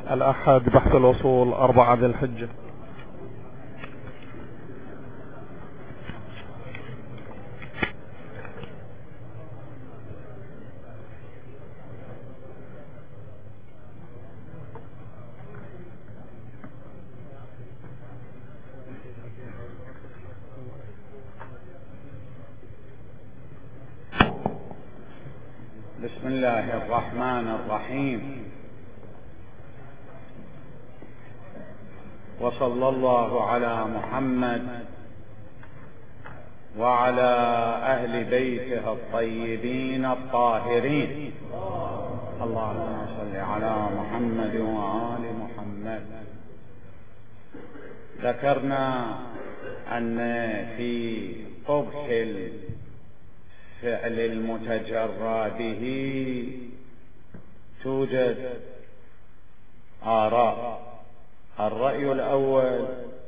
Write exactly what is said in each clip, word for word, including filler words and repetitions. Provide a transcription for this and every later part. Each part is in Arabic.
الأحد بحث الأصول أربعة ذي الحجة. بسم الله الرحمن الرحيم، وصلى الله على محمد وعلى أهل بيته الطيبين الطاهرين. اللهم صل على محمد وآل محمد. ذكرنا أن في قبح الفعل المتجرى به توجد آراء. الرأي الأول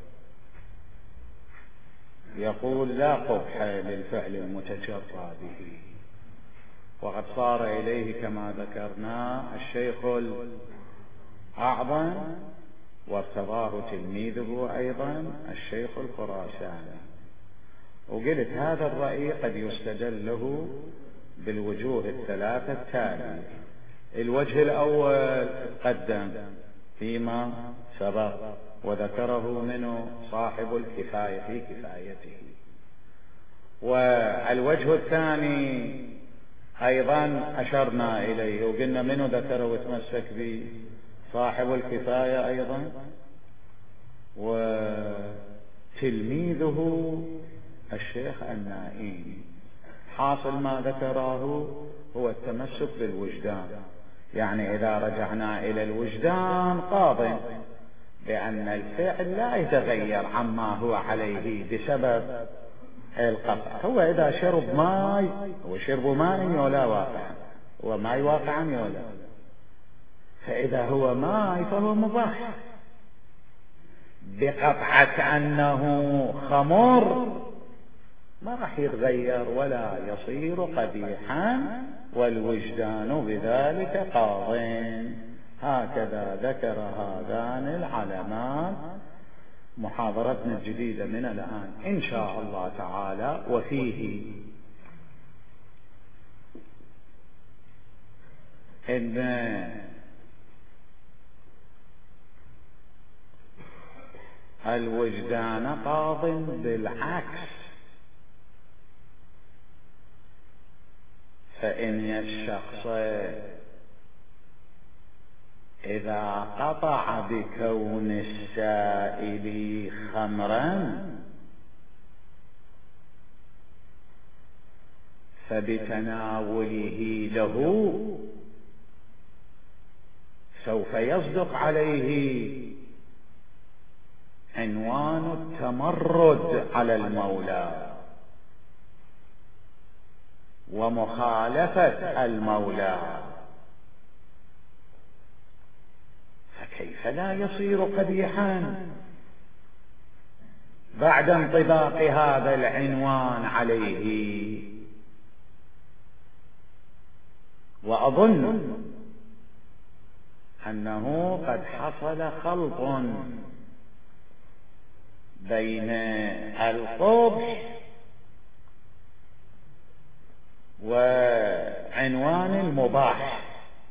يقول لا قبح للفعل المتجرى به، وقد صار إليه كما ذكرنا الشيخ الأعظم وارتضاه تلميذه أيضا الشيخ الخراساني. وقلت هذا الرأي قد يستدل له بالوجوه الثلاثة التالية. الوجه الأول قدم فيما سبق وذكره منه صاحب الكفاية في كفايته، والوجه الثاني أيضا أشرنا إليه وقلنا منه ذكره وتمسك به صاحب الكفاية أيضا وتلميذه الشيخ النائي. حاصل ما ذكره هو التمسك بالوجدان، يعني إذا رجعنا إلى الوجدان قاضٍ بأن الفعل لا يتغير عما هو عليه بسبب القطع. هو إذا شرب ماء وشرب ماء يولا واقعا، هو ماء واقعا يولا، فإذا هو ماء فهو مباح. بقطعة أنه خمر ما راح يتغير ولا يصير قبيحا، والوجدان بذلك قاضٍ. هكذا ذكر هذان العلمان. محاضرتنا الجديدة من الآن إن شاء الله تعالى، وفيه إن الوجدان قاضٍ بالعكس، فإن الشخص إذا قطع بكون السائل خمرا فبتناوله له سوف يصدق عليه عنوان التمرد على المولى ومخالفة المولى، فكيف لا يصير قبيحا بعد انطباق هذا العنوان عليه؟ وأظن أنه قد حصل خلط بين القبح وعنوان المباح.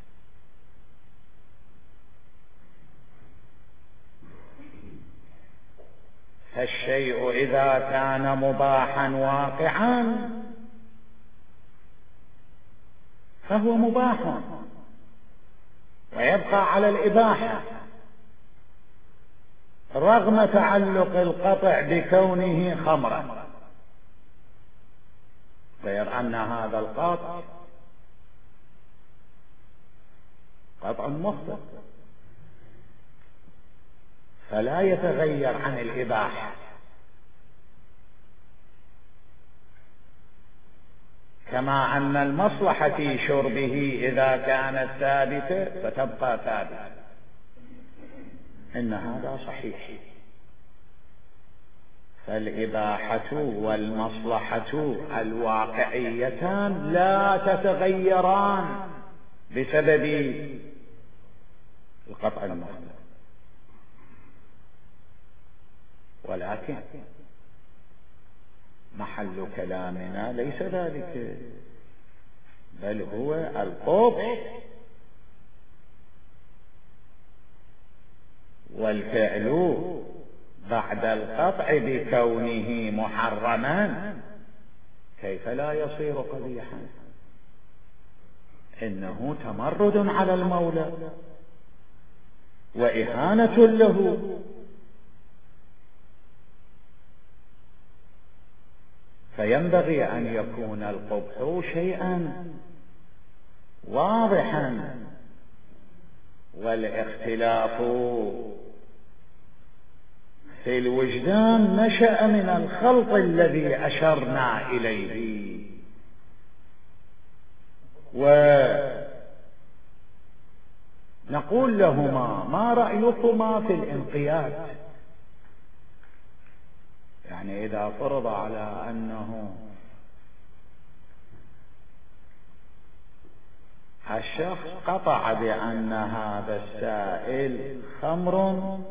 فالشيء إذا كان مباحا واقعا فهو مباح ويبقى على الإباحة رغم تعلق القطع بكونه خمرا، غير أن هذا القطع قطع مخطئ فلا يتغير عن الإباحة، كما أن المصلحة في شربه إذا كانت ثابتة فتبقى ثابتة. إن هذا صحيح. فالإباحة والمصلحة الواقعيتان لا تتغيران بسبب القطع المطلق. ولكن محل كلامنا ليس ذلك، بل هو القبح، والفعل بعد القطع بكونه محرما كيف لا يصير قبيحا؟ إنه تمرد على المولى وإهانة له، فينبغي أن يكون القبح شيئا واضحا، والاختلاف في الوجدان نشأ من الخلط الذي أشرنا إليه. ونقول لهما ما رأيكما في الانقياد؟ يعني إذا فرض على أنه الشخص قطع بأن هذا السائل خمر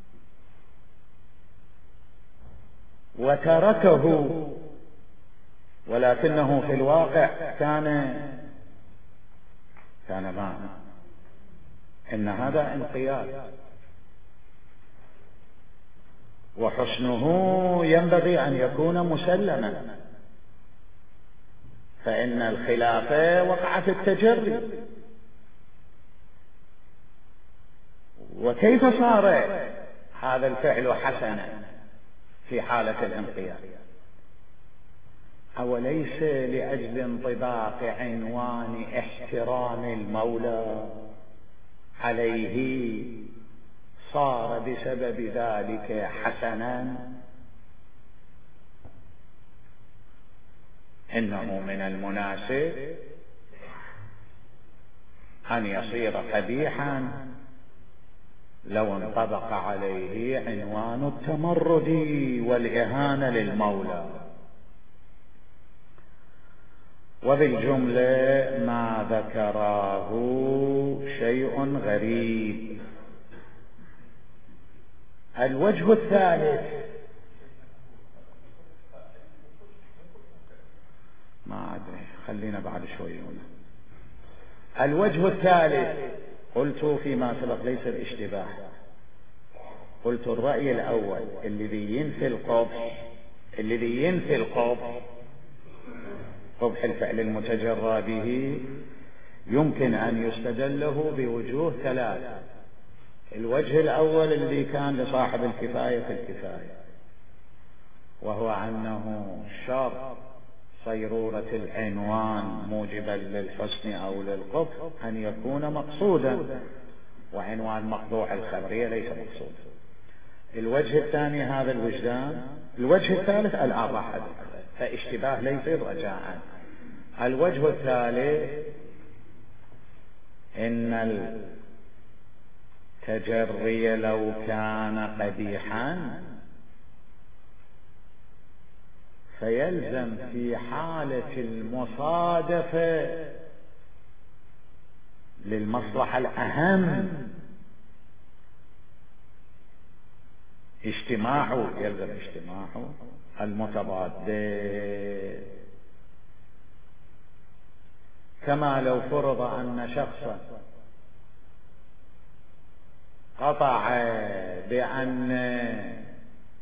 وتركه، ولكنه في الواقع كان كان ماء، إن هذا انقياد، وحسنه ينبغي أن يكون مسلما، فإن الخلاف وقع في التجري. وكيف صار هذا الفعل حسنا في حالة الانقياد؟ أوليس لأجل انطباق عنوان احترام المولى عليه صار بسبب ذلك حسنا؟ إنه من المناسب أن يصير قبيحا لو انطبق عليه عنوان التمرد والإهانة للمولى. وبالجملة ما ذكراه شيء غريب. الوجه الثالث، ما أدري، خلينا بعد شوي هنا. الوجه الثالث قلت فيما سبق ليس الاشتباه، قلت الرأي الأول الذي ينفي القبح، الذي ينفي القبح قبح الفعل المتجرى به يمكن أن يستدل له بوجوه ثلاثة. الوجه الأول الذي كان لصاحب الكفاية في الكفاية، وهو أنه شرط صيرورة العنوان موجبا للحسن أو للقبح أن يكون مقصودا، وعنوان مقطوع الخبرية ليس مقصودا. الوجه الثاني هذا الوجدان. الوجه الثالث الآن راح أذكره، فاشتباه ليس رجاء. الوجه الثالث إن التجري لو كان قبيحا فيلزم في حالة المصادفة للمصلحة الأهم اجتماع، يلزم اجتماع المتضادين. كما لو فرض أن شخصا قطع بأن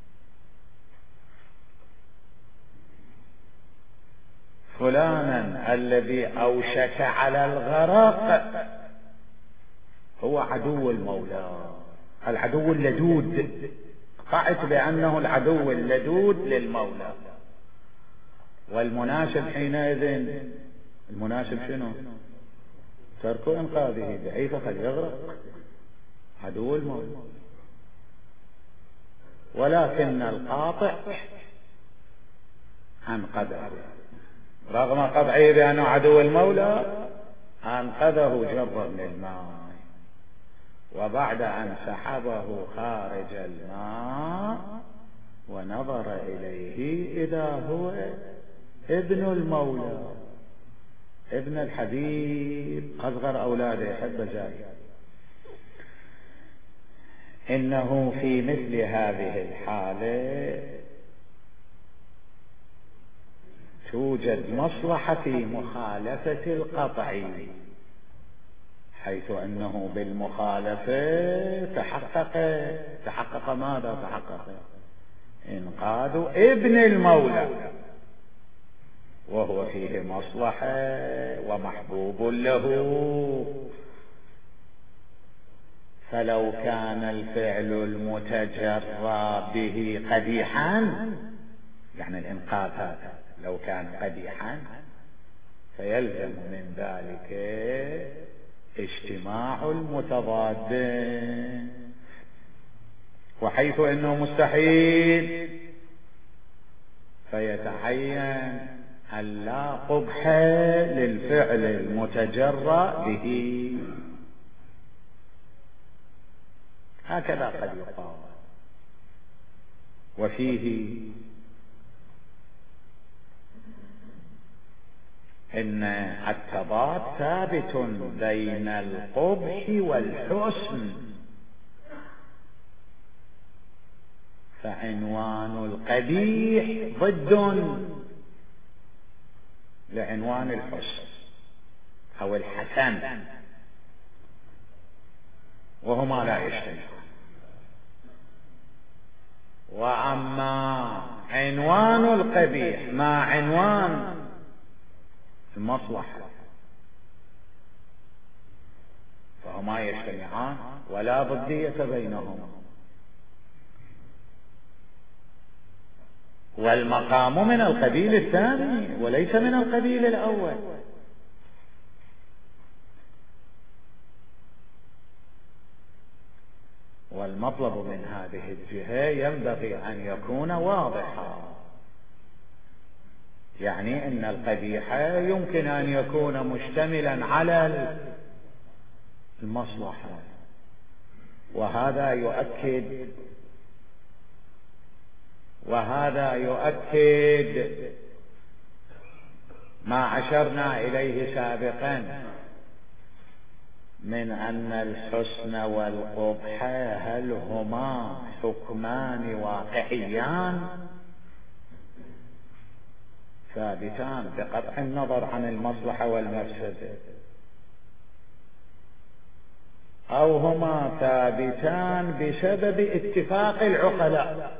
فلانا الذي أوشك على الغرق هو عدو المولى، العدو اللدود، قطعت بأنه العدو اللدود للمولى. والمناسب حينئذ، المناسب شنو؟ ترك إنقاذه بحيث قد يغرق، عدو المولى. ولكن القاطع أنقذه رغم قطعه بأنه عدو المولى، أنقذه جرا من الماء، وبعد أن سحبه خارج الماء ونظر إليه إذا هو ابن المولى، ابن الحبيب، أصغر أولاده يحب زاهد. إنه في مثل هذه الحالة توجد مصلحة في مخالفة القطع، حيث أنه بالمخالفة تحقق تحقق ماذا تحقق؟ إنقاذ ابن المولى، وهو فيه مصلحة ومحبوب له. فلو كان الفعل المتجرى به قبيحا، يعني الإنقاذ هذا لو كان قبيحا، فيلزم من ذلك اجتماع المتضادين، وحيث انه مستحيل فيتعين ألا قبح للفعل المتجرى به. هكذا قد يقال. وفيه إن التضاد ثابت بين القبح والحسن، فعنوان القبيح ضد لعنوان الحسن أو الحسن، وهما لا يجتمعان. وأما عنوان القبيح مع عنوان المصلحة فهما يجتمعان ولا ضدية بينهما. والمقام من القبيل الثاني وليس من القبيل الأول. والمطلب من هذه الجهة ينبغي أن يكون واضحا، يعني إن القبيح يمكن أن يكون مشتملا على المصلحة، وهذا يؤكد وهذا يؤكد ما أشرنا إليه سابقا من أن الحسن والقبح هل هما حكمان واقعيان ثابتان بقطع النظر عن المصلحة والمفسدة، أو هما ثابتان بسبب اتفاق العقلاء،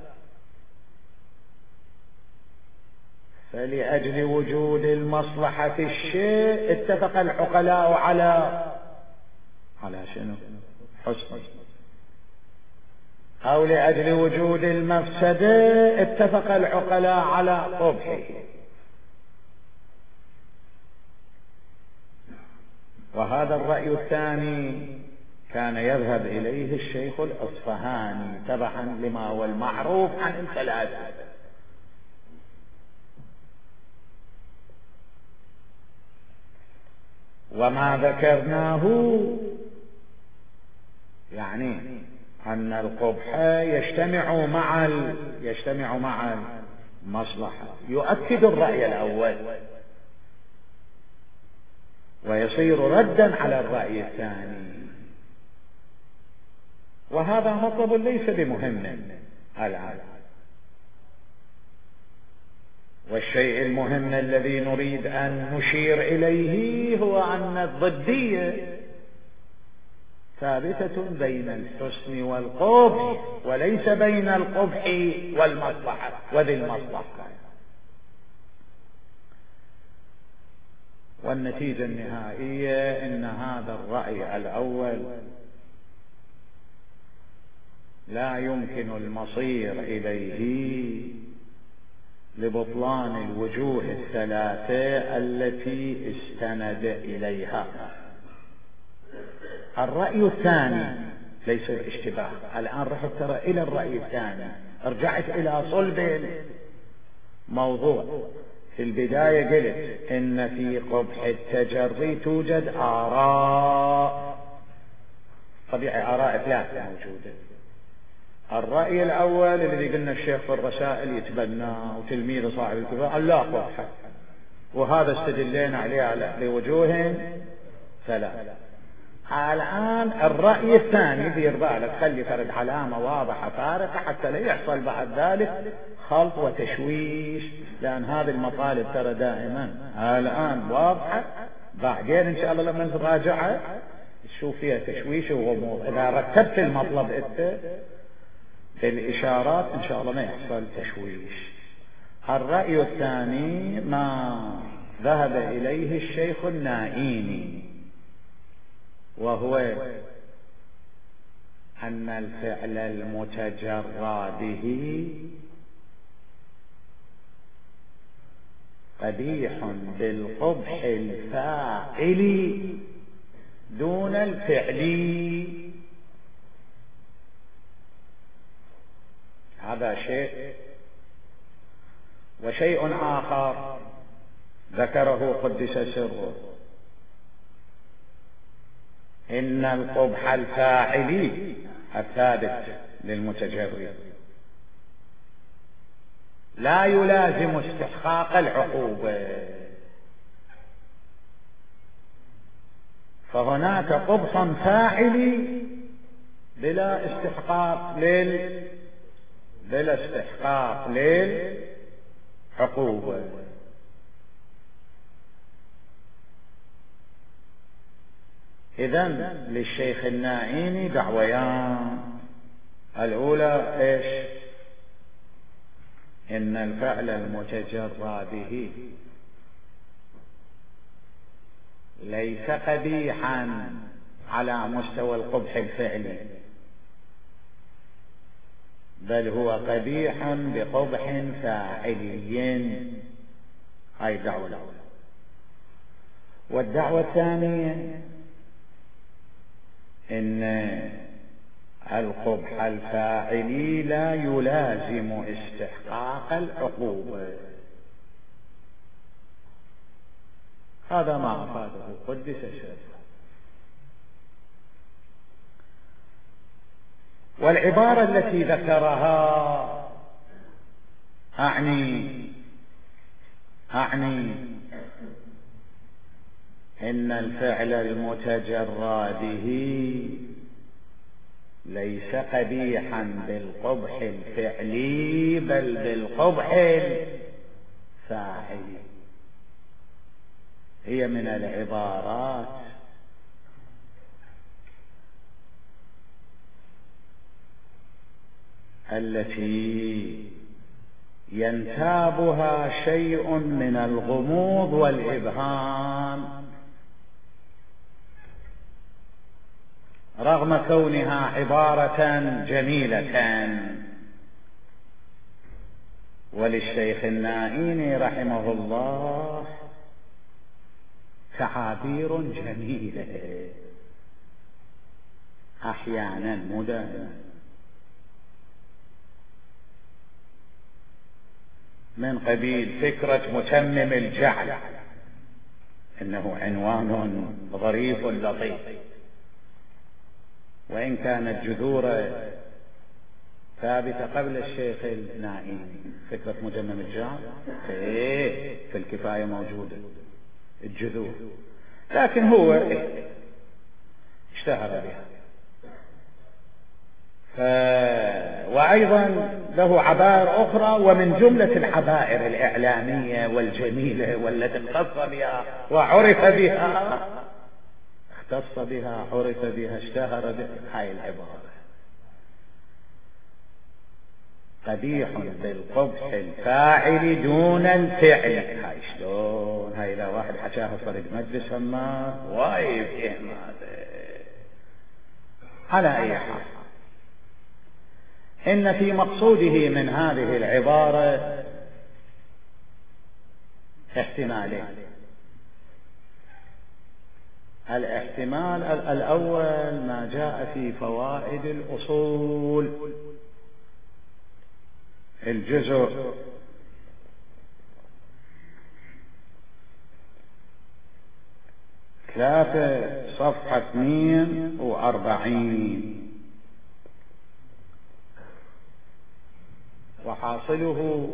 فلأجل وجود المصلحة في الشيء اتفق العقلاء على على شنو؟ حسن، أو لأجل وجود المفسدة اتفق العقلاء على قبحه. وهذا الرأي الثاني كان يذهب إليه الشيخ الأصفهاني تبعا لما هو المعروف عن الثلاثة. وما ذكرناه يعني أن القبح يجتمع مع ال... يجتمع مع المصلحة، يؤكد الرأي الأول ويصير ردا على الرأي الثاني، وهذا مطلب ليس بمهم الآن. والشيء المهم الذي نريد أن نشير إليه هو أن الضدية ثابتة بين الحسن والقبح وليس بين القبح والمصلحة وذي المصلحة. والنتيجة النهائية إن هذا الرأي الأول لا يمكن المصير إليه لبطلان الوجوه الثلاثة التي استند إليها. الرأي الثاني ليس الاشتباه. الآن رحت ترى إلى الرأي الثاني، رجعت إلى صلب الموضوع. في البداية قلت إن في قبح التجري توجد آراء، طبيعي آراء ثلاثة موجودة. الرأي الأول الذي قلنا الشيخ في الرسائل يتبناه وتلميذ صاحب الكتاب لا قبح، وهذا استدلينا عليه على لوجوه ثلاثة. الآن الرأي الثاني دير بالك، خلي فرد علامة واضحة فارقة حتى لا يحصل بعد ذلك خلط وتشويش، لأن هذه المطالب ترى دائما الآن واضحة، بعدين إن شاء الله لما نراجعها تشوف فيها تشويش وغموض. إذا رتبت المطلب أنت بالإشارات إن شاء الله ما يحصل تشويش. الرأي الثاني ما ذهب إليه الشيخ النائيني، وهو أن الفعل المتجرى به قبيح بالقبح الفاعل دون الفعل. هذا شيء. وشيء آخر ذكره قدس سره، إن القبح الفاعلي الثابت للمتجرد لا يلازم استحقاق العقوبة، فهناك قبح فاعلي بلا استحقاق لل بلا استحقاق للعقوبة. إذن للشيخ النائيني دعويان، الأولى إيش؟ إن الفعل المتجرى به ليس قبيحا على مستوى القبح الفعلي، بل هو قبيح بقبح فاعلي. هاي دعوة الأولى. والدعوة الثانية إن القبح الفاعلي لا يلازم استحقاق العقوبة. هذا ما أفاده قدس سره. والعبارة التي ذكرها أعني أعني إن الفعل المتجرى به ليس قبيحا بالقبح الفعلي بل بالقبح الفاعلي، هي من العبارات التي ينتابها شيء من الغموض والإبهام، رغم كونها عبارة جميلة. وللشيخ النائيني رحمه الله تعابير جميلة أحيانا مدانا، من قبيل فكرة متمم الجعل، إنه عنوان ظريف لطيف، وإن كانت جذوره ثابتة قبل الشيخ النائيني. فكرة متمم الجعل إيه في الكفاية موجودة الجذور، لكن هو إيه اشتهر بها. ف... وأيضا له عبائر أخرى، ومن جملة العبائر الإعلامية والجميلة والتي اختص بها وعرف بها اختص بها عرف بها اشتهر بها هاي العبارة: قبيح بالقبح الفاعل دون الفعل. هاي شلون؟ هاي لا واحد حكاها فرد مجلس هما وايد فهم هذا. على أي حال، إن في مقصوده من هذه العبارة احتمالين. الاحتمال الأول ما جاء في فوائد الأصول، الجزء ثلاثة صفحة اثنين وأربعين، وحاصله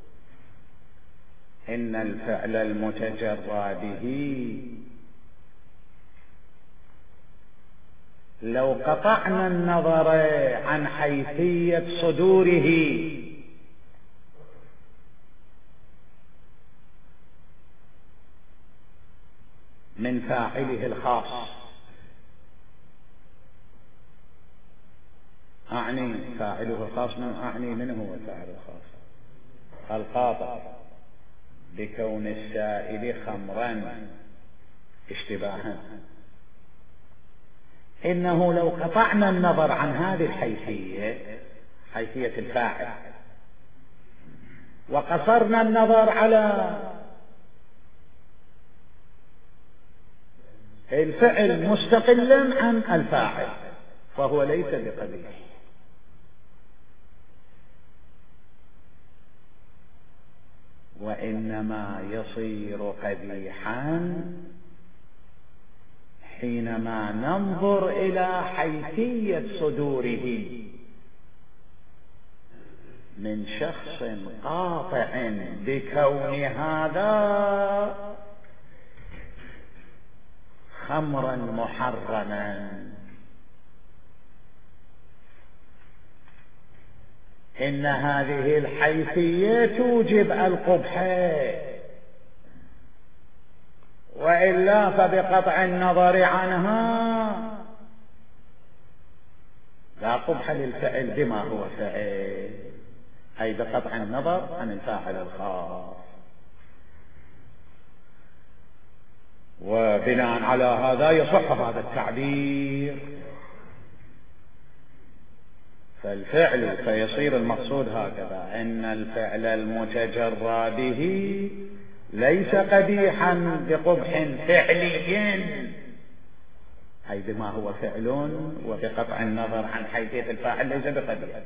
إن الفعل المتجرى به لو قطعنا النظر عن حيثية صدوره من فاعله الخاص، أعني فاعله الخاص من أعني من هو الفاعل الخاص؟ القاطع بكون السائل خمرا اشتباها. إنه لو قطعنا النظر عن هذه الحيثية، حيثية الفاعل، وقصرنا النظر على الفعل مستقلا عن الفاعل، فهو ليس بقبيح، وإنما يصير قبيحا حينما ننظر إلى حيثية صدوره من شخص قاطع بكون هذا خمرا محرما. إن هذه الحيثية توجب القبح، وإلا فبقطع النظر عنها لا قبح للفعل بما هو فعل، أي بقطع النظر عن الفاعل الخاص. وبناء على هذا يصح هذا التعبير، فالفعل فيصير المقصود هكذا: إن الفعل المتجرى به ليس قبيحا بقبح فعلي، أي بما هو فعل، وبقطع النظر عن حيثية الفاعل ليس بقبيح،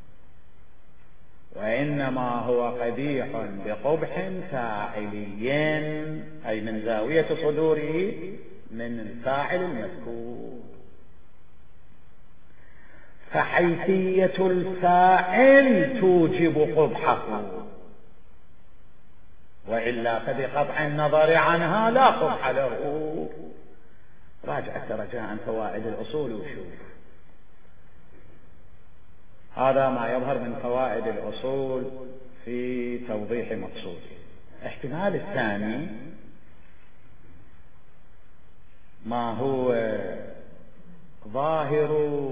وإنما هو قبيح بقبح فاعلي، أي من زاوية صدوره من الفاعل المذكور. فحيثية الفاعل توجب قبحه، وإلا فبقطع النظر عنها لا قبح له. راجع ترجع عن فوائد الأصول وشوف، هذا ما يظهر من فوائد الأصول في توضيح مقصوده. الاحتمال الثاني ما هو ظاهر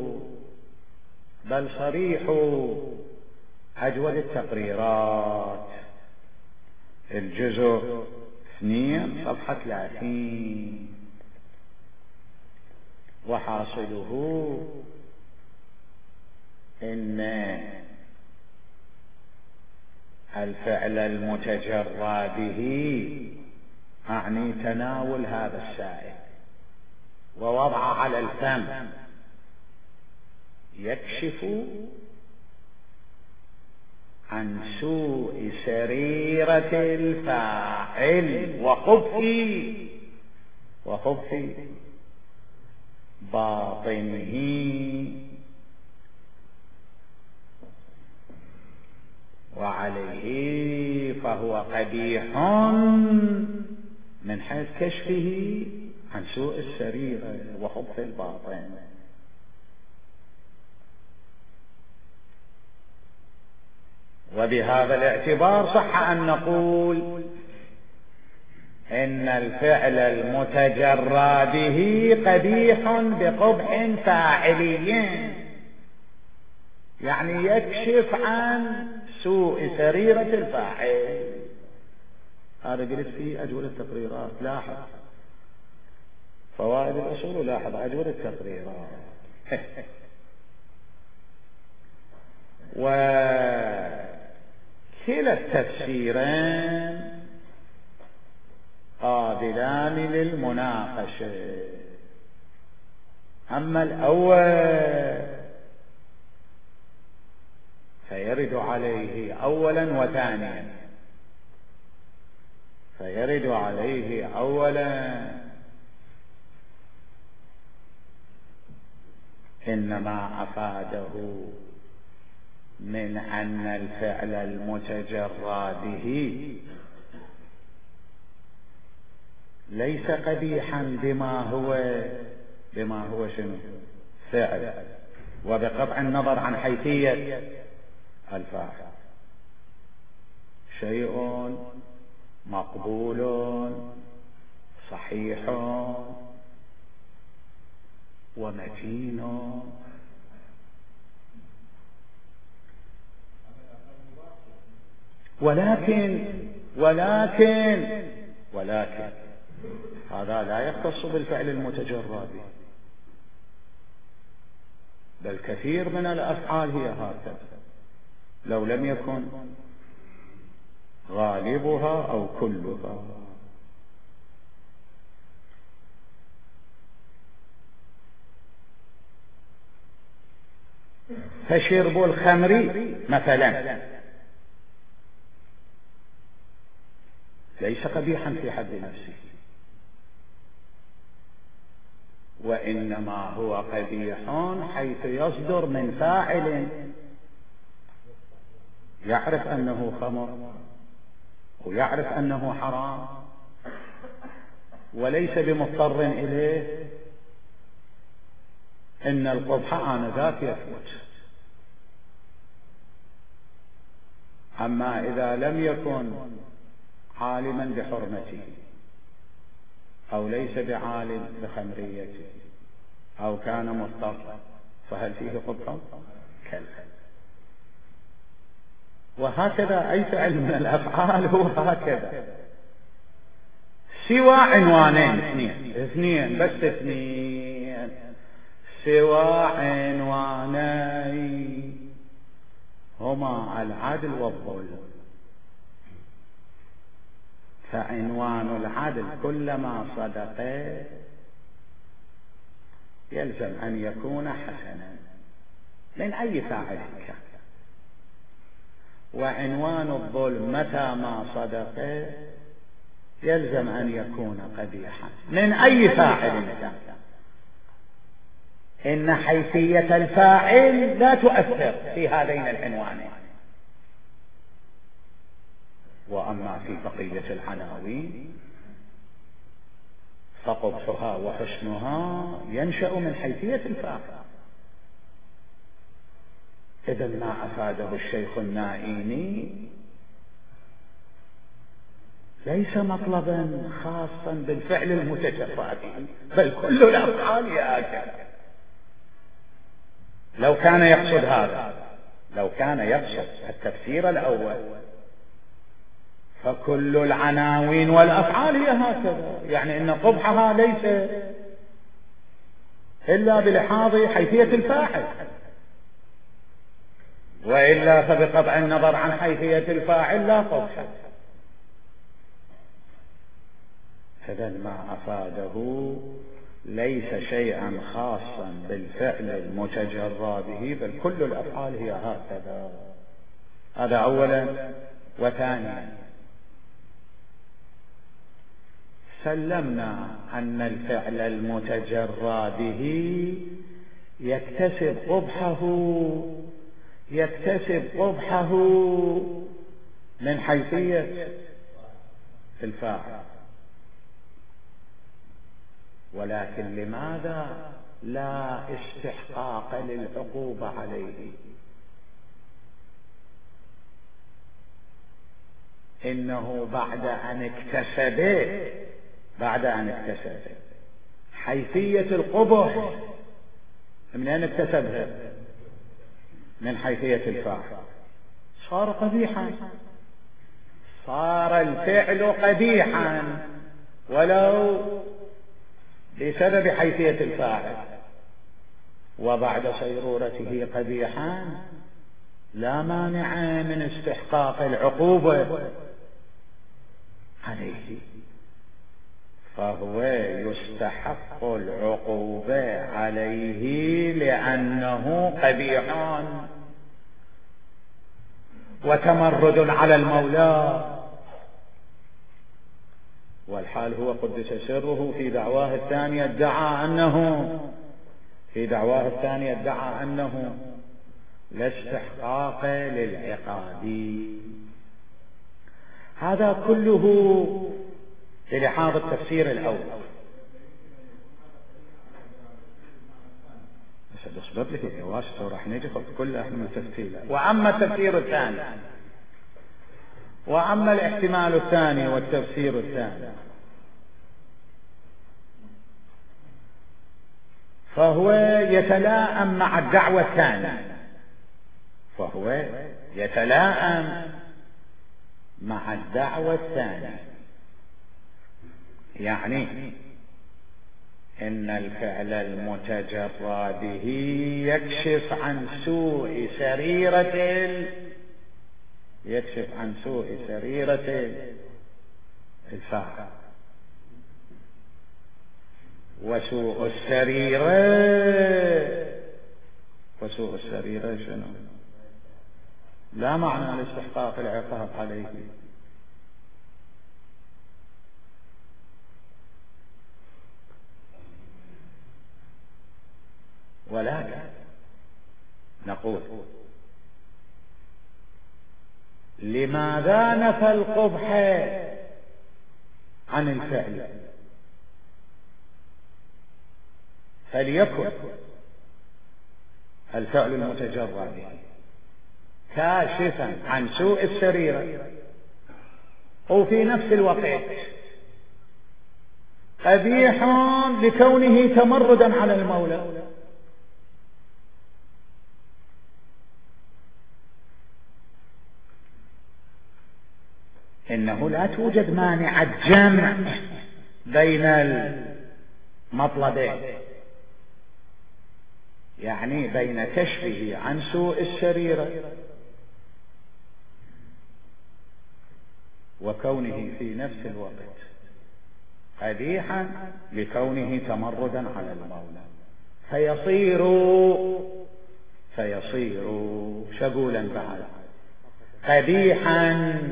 بل صريح أجود التقريرات، الجزء اثنين صفحة ثلاثين، وحاصله إن الفعل المتجرى به أعني تناول هذا السائل ووضعه على الفم يكشف عن سوء سريرة الفاعل وخبث وخبث باطنه، وعليه فهو قبيح من حيث كشفه عن سوء السريرة وخبث الباطن. وبهذا الاعتبار صح أن نقول إن الفعل المتجرى به قبيح بقبح فاعلي، يعني يكشف عن سوء سريرة الفاعل. هذا قلت فيه أجود التقريرات، لاحظ فوائد الأصول، لاحظ أجود التقريرات. وكلا التفسيرين قابلان للمناقشة. أما الأول فيرد عليه أولا وثانيا، فيرد عليه أولا إنما أفاده من أن الفعل المتجرى به ليس قبيحا بما هو بما هو شنو فعل وبقطع النظر عن حيثية الفاعل شيء مقبول صحيح ومتين. ولكن ولكن ولكن هذا لا يختص بالفعل المتجرد، بل كثير من الأفعال هي هكذا لو لم يكن غالبها أو كلها. فشرب الخمر مثلا ليس قبيحا في حد نفسه، وإنما هو قبيح حيث يصدر من فاعل يعرف أنه خمر ويعرف أنه حرام وليس بمضطر إليه، إن القبح آنذاك يثبت. أما إذا لم يكن عالما بحرمته أو ليس بعالم بخمريته أو كان مضطرا فهل فيه قبح؟ كلا. وهكذا أي فعل من الأفعال هو هكذا، سوى عنوانين اثنين اثنين بس اثنين سوى عنوانين هما العدل والظلم. فعنوان العدل كلما صدق يلزم أن يكون حسنا من أي فاعل كان، وعنوان الظلم متى ما صدق يلزم أن يكون قبيحا من أي فاعل كان. إن حيثية الفاعل لا تؤثر في هذين العنوانين. وأما في بقية العناوين فقبحها وحسنها ينشأ من حيثية الفاعل. إذا ما أفاده الشيخ النائيني ليس مطلبا خاصا بالفعل المتجرد، بل كل الأفعال هكذا. لو كان يقصد هذا، لو كان يقصد التفسير الأول فكل العناوين والأفعال هي هكذا، يعني إن قبحها ليس إلا بلحاظ حيثية الفاعل، وإلا فبقطع النظر عن حيثية الفاعل لا قبح. إذا ما أفاده ليس شيئا خاصا بالفعل المتجرى به، بل كل الأفعال هي هكذا. هذا أولا. وثانيا سلمنا أن الفعل المتجرى به يكتسب قبحه يكتسب قبحه من حيثية الفاعل، ولكن لماذا لا استحقاق للعقوبة عليه؟ إنه بعد أن اكتسب بعد أن اكتسب حيثية القبح من أين اكتسبها؟ من حيثية الفاعل، صار قبيحا، صار الفعل قبيحا ولو بسبب حيثية الفاعل، وبعد صيرورته قبيحا لا مانع من استحقاق العقوبة عليه، فهو يستحق العقوبة عليه لأنه قبيح وتمرد على المولى. والحال هو قدس سره في دعواه الثانية ادعى أنه في دعواه الثانية ادعى أنه لا استحقاق للعقاب. هذا كله للحاظ التفسير الأول. ستصبر لك واسطة وراح نجي كلها احنا من تفصيلها. وأما التفسير الثاني، وأما الاحتمال الثاني والتفسير الثاني فهو يتلائم مع الدعوة الثانية، فهو يتلائم مع الدعوة الثانية، يعني إن الفعل المتجرى به يكشف عن سوء سريرة يكشف عن سوء سريرة الفاعل. وسوء السريرة وسوء السريرة شنو؟ لا معنى لاستحقاق العقاب عليه، ولكن نقول لماذا نفى القبح عن الفعل؟ فليكن الفعل المتجرى به كاشفا عن سوء السريرة، وفي نفس الوقت قبيح لكونه تمردا على المولى. إنه لا توجد مانع جمع بين المطلبين، يعني بين كشفه عن سوء السريرة وكونه في نفس الوقت قبيحا لكونه تمردا على المولى، فيصير فيصير شغولا بعد قبيحا.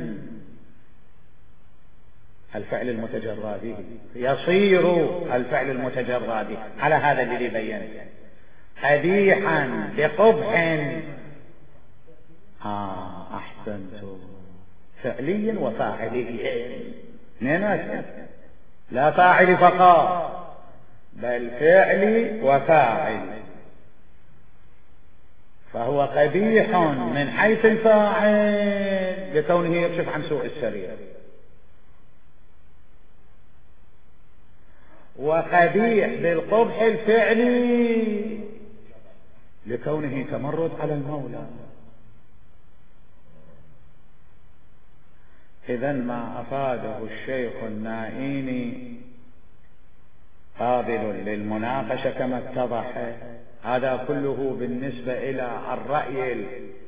الفعل المتجرى به يصير الفعل المتجرى به على هذا الذي بينته قبيحا لقبح آه أحسنت فعليا وفاعليا، لا فاعل فقط بل فعل وفاعل، فهو قبيح من حيث الفاعل لكونه يكشف عن سوء السريرة، وقبيح بالقبح الفعلي لكونه تمرد على المولى. إذن ما أفاده الشيخ النائيني قابل للمناقشة كما اتضح. هذا كله بالنسبة إلى الرأي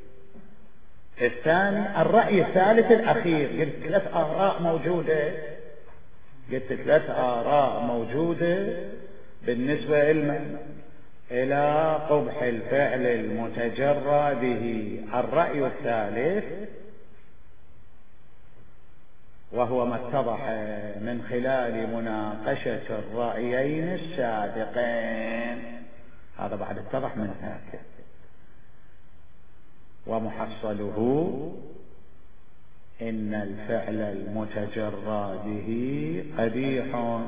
الثاني. الرأي الثالث الأخير، قلت ثلاث آراء موجودة قلت ثلاث آراء موجودة بالنسبة إلى قبح الفعل المتجرى به. الرأي الثالث وهو ما اتضح من خلال مناقشة الرأيين السابقين، هذا بعد اتضح من هذا، ومحصله إن الفعل المتجرى به قبيح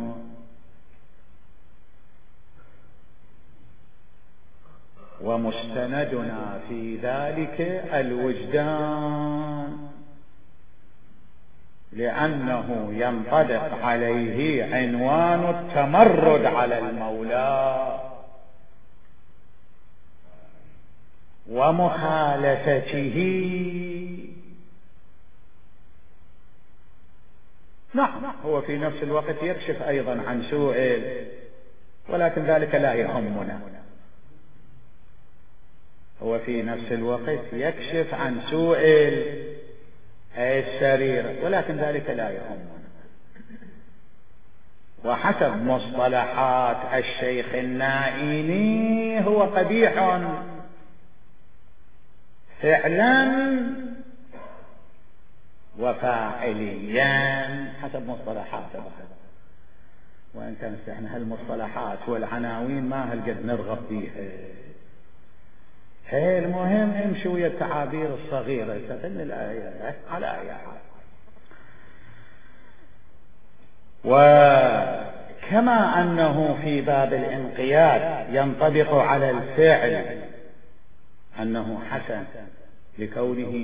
ومستندنا في ذلك الوجدان، لأنه ينطبق عليه عنوان التمرد على المولى ومخالفته. نعم هو في نفس الوقت يكشف أيضا عن سوء، ولكن ذلك لا يهمنا. هو في نفس الوقت يكشف عن سوء السريرة، ولكن ذلك لا يهمنا. وحسب مصطلحات الشيخ النائيني هو قبيح فعلا وفاعليا حسب مصطلحاته. وإن كانت احنا هالمصطلحات والعناوين ما هالقد نرغب فيها، هي المهم امشي ويا التعابير الصغيرة تدل الآية على آية. كما أنه في باب الانقياد ينطبق على الفعل أنه حسن لكونه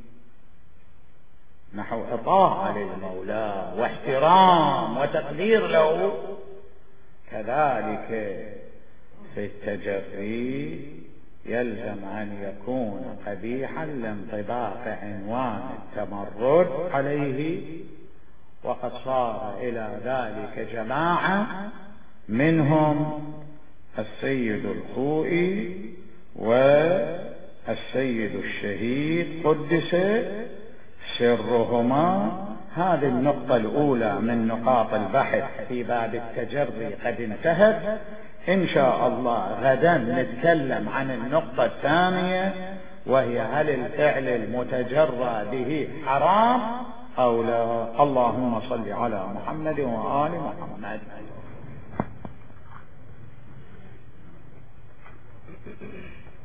نحو إطاعة للمولى واحترام وتقدير له، كذلك في التجري يلزم أن يكون قبيحا لانطباق عنوان التمرد عليه، وقد صار إلى ذلك جماعة منهم السيد الخوئي والسيد الشهيد قدس سرهما. هذه النقطة الأولى من نقاط البحث في باب التجري قد انتهت. إن شاء الله غدا نتكلم عن النقطة الثانية، وهي هل الفعل المتجرى به حرام أو لا. اللهم صل على محمد وآل محمد.